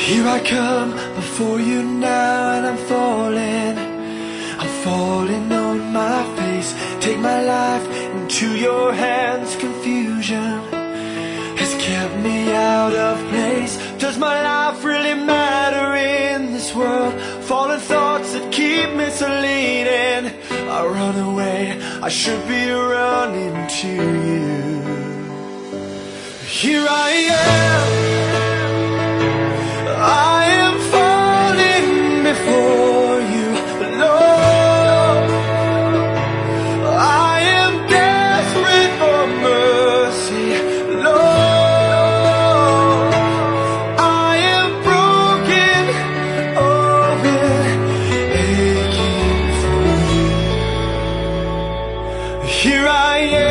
Here I come before you now, and I'm falling on my face. Take my life into your hands. Confusion has kept me out of place. Does my life really matter in this world? Fallen thoughts that keep misleading. I run away, I should be running to you. Here I am, I am falling before you, Lord. I am desperate for mercy, Lord. I am broken, open, aching for you. Here I am.